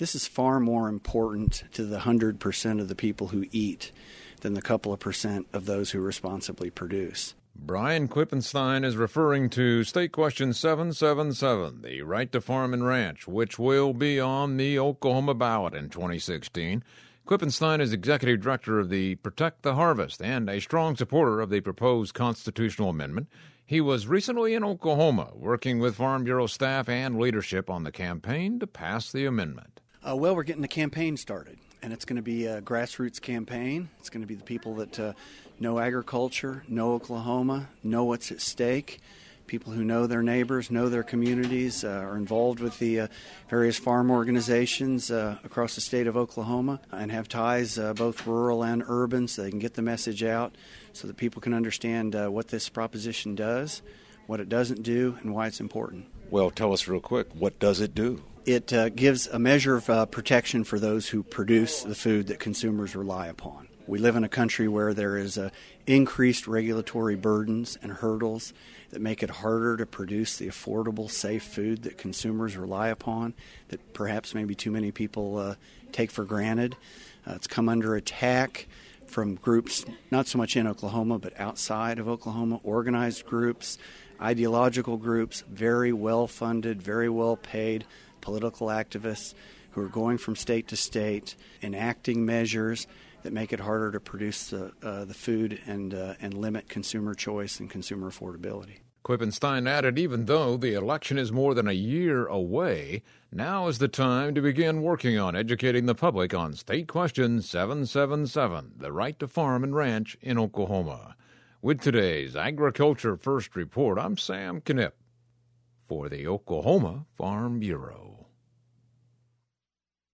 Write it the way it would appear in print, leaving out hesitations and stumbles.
This is far more important to the 100% of the people who eat than the couple of percent of those who responsibly produce. Brian Klippenstein is referring to State Question 777, the right to farm and ranch, which will be on the Oklahoma ballot in 2016. Klippenstein is executive director of the Protect the Harvest and a strong supporter of the proposed constitutional amendment. He was recently in Oklahoma working with Farm Bureau staff and leadership on the campaign to pass the amendment. Well, we're getting the campaign started, and it's going to be a grassroots campaign. It's going to be the people that know agriculture, know Oklahoma, know what's at stake. People who know their neighbors, know their communities, are involved with the various farm organizations across the state of Oklahoma and have ties both rural and urban so they can get the message out so that people can understand what this proposition does, what it doesn't do, and why it's important. Well, tell us real quick, what does it do? It gives a measure of protection for those who produce the food that consumers rely upon. We live in a country where there is increased regulatory burdens and hurdles that make it harder to produce the affordable, safe food that consumers rely upon, that perhaps maybe too many people take for granted. It's come under attack from groups, not so much in Oklahoma, but outside of Oklahoma, organized groups, ideological groups, very well-funded, very well-paid political activists who are going from state to state, enacting measures that make it harder to produce the food and limit consumer choice and consumer affordability. Klippenstein added, even though the election is more than a year away, now is the time to begin working on educating the public on State Question 777, the right to farm and ranch in Oklahoma. With today's Agriculture First Report, I'm Sam Knipp for the Oklahoma Farm Bureau.